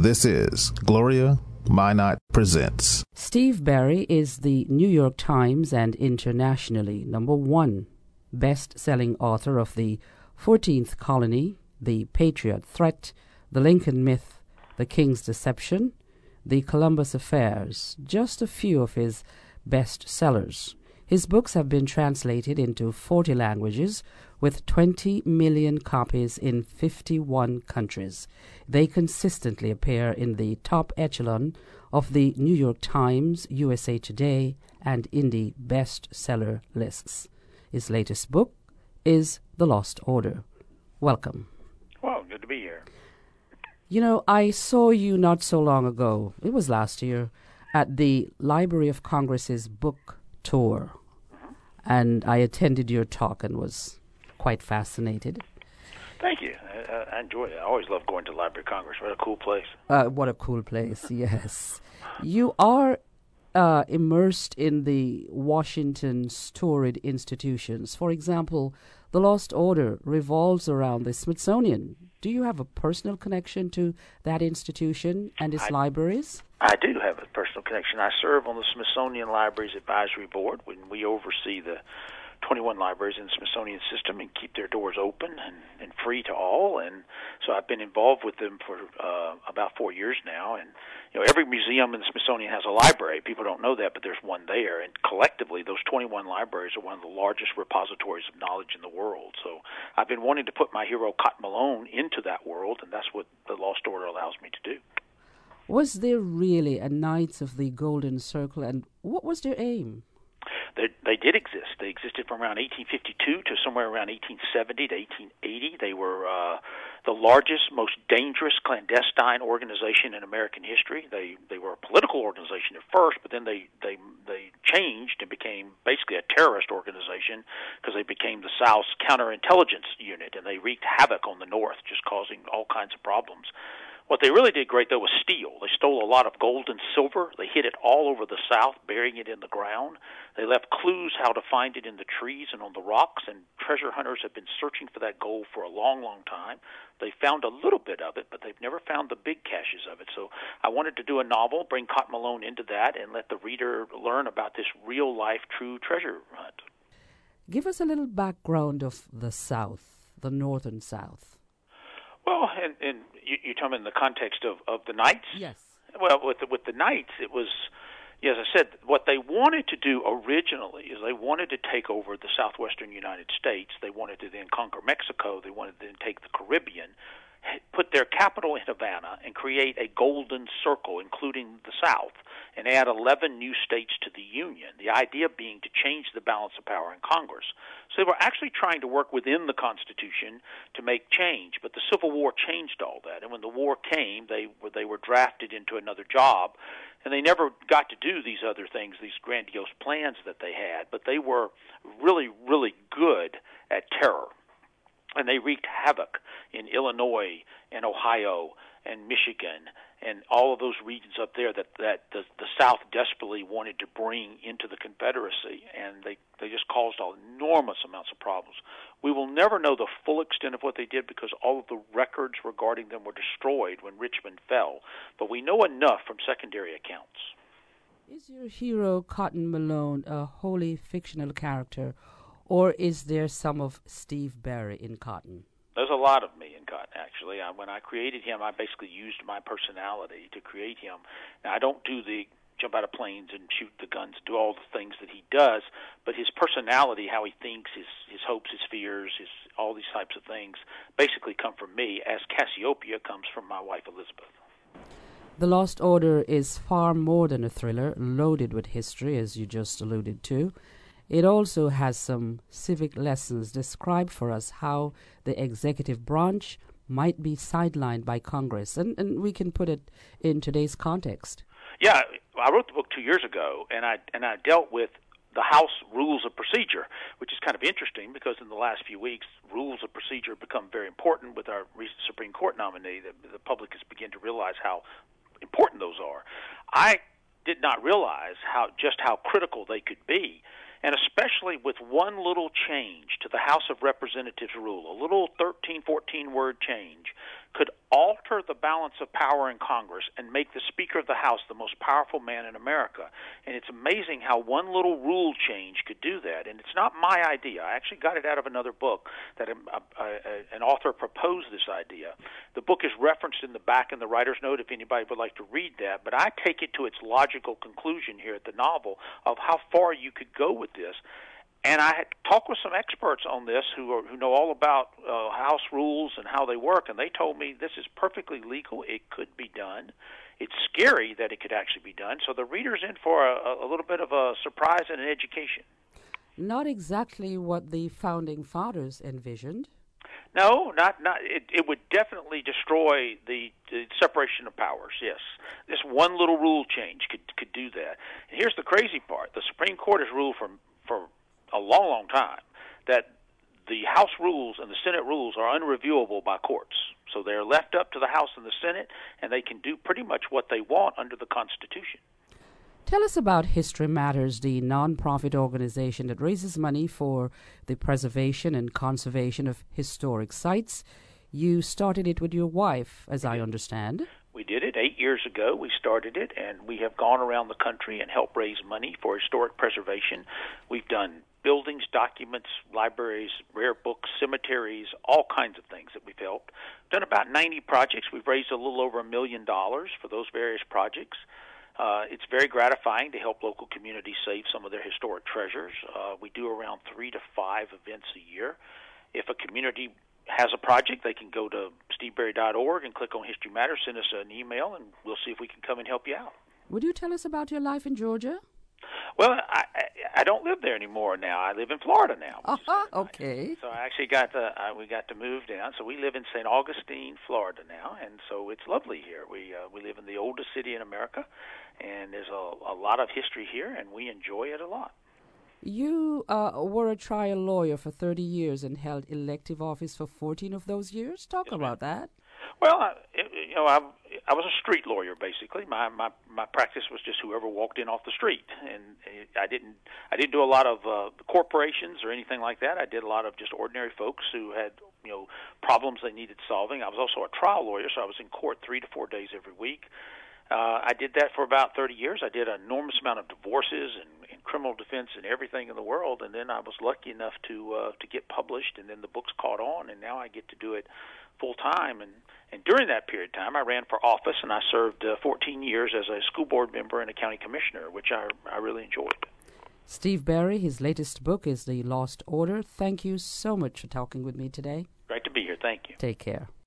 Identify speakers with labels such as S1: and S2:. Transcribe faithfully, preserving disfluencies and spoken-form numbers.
S1: This is Gloria Minot Presents.
S2: Steve Berry is the New York Times and internationally number one best-selling author of The fourteenth Colony, The Patriot Threat, The Lincoln Myth, The King's Deception, The Columbus Affairs, just a few of his best-sellers. His books have been translated into forty languages with twenty million copies in fifty-one countries. They consistently appear in the top echelon of the New York Times, U S A Today, and Indie bestseller lists. His latest book is The Lost Order. Welcome.
S3: Well, good to be here.
S2: You know, I saw you not so long ago, it was last year, at the Library of Congress's book tour. Mm-hmm. And I attended your talk and was quite fascinated.
S3: Thank you. I, I enjoyed it. I always love going to the Library of Congress. What a cool place.
S2: Uh, what a cool place, yes. You are uh, immersed in the Washington storied institutions. For example, The Lost Order revolves around the Smithsonian. Do you have a personal connection to that institution and its
S3: I,
S2: libraries?
S3: I do have a personal connection. I serve on the Smithsonian Libraries Advisory Board when we oversee the twenty-one libraries in the Smithsonian system and keep their doors open and, and free to all. And so I've been involved with them for uh, about four years now. And you know, every museum in the Smithsonian has a library. People don't know that, but there's one there. And collectively, those twenty-one libraries are one of the largest repositories of knowledge in the world. So I've been wanting to put my hero Cotton Malone into that world, and that's what the Lost Order allows me to do.
S2: Was there really a Knights of the Golden Circle, and what was their aim?
S3: They, they did exist. They existed from around eighteen fifty-two to somewhere around eighteen seventy to eighteen eighty. They were uh, the largest, most dangerous clandestine organization in American history. They they were a political organization at first, but then they they they changed and became basically a terrorist organization because they became the South's counterintelligence unit, and they wreaked havoc on the North, just causing all kinds of problems. What they really did great, though, was steal. They stole a lot of gold and silver. They hid it all over the South, burying it in the ground. They left clues how to find it in the trees and on the rocks, and treasure hunters have been searching for that gold for a long, long time. They found a little bit of it, but they've never found the big caches of it. So I wanted to do a novel, bring Cotton Malone into that, and let the reader learn about this real-life, true treasure hunt.
S2: Give us a little background of the South, the northern South.
S3: Well, and, and you, you're talking in the context of, of the Knights?
S2: Yes.
S3: Well, with the, with the Knights, it was, as I said, what they wanted to do originally is they wanted to take over the southwestern United States. They wanted to then conquer Mexico. They wanted to then take the Caribbean, put their capital in Havana, and create a golden circle, including the South, and add eleven new states to the Union, the idea being to change the balance of power in Congress. So they were actually trying to work within the Constitution to make change, but the Civil War changed all that. And when the war came, they were, they were drafted into another job, and they never got to do these other things, these grandiose plans that they had, but they were really, really good at terror. And they wreaked havoc in Illinois and Ohio and Michigan and all of those regions up there that, that the, the South desperately wanted to bring into the Confederacy, and they, they just caused enormous amounts of problems. We will never know the full extent of what they did because all of the records regarding them were destroyed when Richmond fell, but we know enough from secondary accounts.
S2: Is your hero Cotton Malone a wholly fictional character, or is there some of Steve Berry in Cotton?
S3: There's a lot of me in Cotton, actually. I, when I created him, I basically used my personality to create him. Now, I don't do the jump out of planes and shoot the guns, do all the things that he does, but his personality, how he thinks, his, his hopes, his fears, his all these types of things basically come from me, as Cassiopeia comes from my wife, Elizabeth.
S2: The Lost Order is far more than a thriller, loaded with history, as you just alluded to. It also has some civic lessons. Describe for us how the executive branch might be sidelined by Congress, and, and we can put it in today's context.
S3: Yeah, I wrote the book two years ago, and I and I dealt with the House Rules of Procedure, which is kind of interesting because in the last few weeks, rules of procedure have become very important with our recent Supreme Court nominee. The, the public has begun to realize how important those are. I did not realize how just how critical they could be. And especially with one little change to the House of Representatives rule, a little thirteen, fourteen-word change could alter the balance of power in Congress and make the Speaker of the House the most powerful man in America. And it's amazing how one little rule change could do that. And it's not my idea. I actually got it out of another book that a, a, a, an author proposed this idea. The book is referenced in the back in the writer's note if anybody would like to read that. But I take it to its logical conclusion here at the novel of how far you could go with this. And I had talked with some experts on this who are, who know all about uh, House rules and how they work, and they told me this is perfectly legal. It could be done. It's scary that it could actually be done. So the reader's in for a, a little bit of a surprise and an education.
S2: Not exactly what the founding fathers envisioned.
S3: No, not not. It, it would definitely destroy the, the separation of powers. Yes, this one little rule change could could do that. And here's the crazy part: the Supreme Court has ruled for for a long, long time that the House rules and the Senate rules are unreviewable by courts. So they're left up to the House and the Senate, and they can do pretty much what they want under the Constitution.
S2: Tell us about History Matters, the nonprofit organization that raises money for the preservation and conservation of historic sites. You started it with your wife, as I understand.
S3: We did it eight years ago. We started it, and we have gone around the country and helped raise money for historic preservation. We've done buildings, documents, libraries, rare books, cemeteries, all kinds of things that we've helped. We've done about ninety projects. We've raised a little over a million dollars for those various projects. Uh, it's very gratifying to help local communities save some of their historic treasures. Uh, we do around three to five events a year. If a community has a project, they can go to steve berry dot org and click on History Matters, send us an email, and we'll see if we can come and help you out.
S2: Would you tell us about your life in Georgia?
S3: Well, I, I, I don't live there anymore now. I live in Florida now.
S2: Uh-huh, okay.
S3: Nice. So I actually got to uh, we got to move down. So we live in Saint Augustine, Florida now, and so it's lovely here. We uh, we live in the oldest city in America, and there's a, a lot of history here, and we enjoy it a lot.
S2: You uh, were a trial lawyer for thirty years and held elective office for fourteen of those years. Talk
S3: yes,
S2: about
S3: ma'am.
S2: that.
S3: Well, I, you know, I, I was a street lawyer basically. My, my my practice was just whoever walked in off the street, and I didn't I didn't do a lot of uh, corporations or anything like that. I did a lot of just ordinary folks who had you know problems they needed solving. I was also a trial lawyer, so I was in court three to four days every week. Uh, I did that for about thirty years. I did an enormous amount of divorces and, and criminal defense and everything in the world, and then I was lucky enough to uh, to get published, and then the books caught on, and now I get to do it full time. And, and during that period of time, I ran for office, and I served uh, fourteen years as a school board member and a county commissioner, which I, I really enjoyed.
S2: Steve Berry, his latest book is The Lost Order. Thank you so much for talking with me today.
S3: Great to be here. Thank you.
S2: Take care.